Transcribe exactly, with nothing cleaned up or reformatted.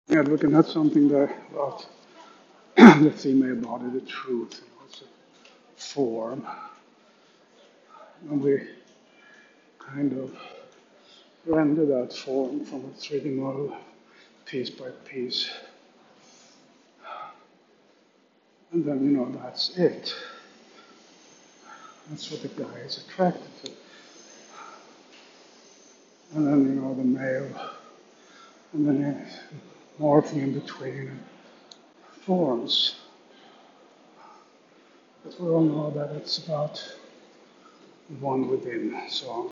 Yeah, looking at something that about the female body, the truth, and also form, and we kind of render that form from a three D model piece by piece, and then you know that's it. That's what the guy is attracted to, and then you know the male, and then morphing in between forms. But we all know that it's about one within. So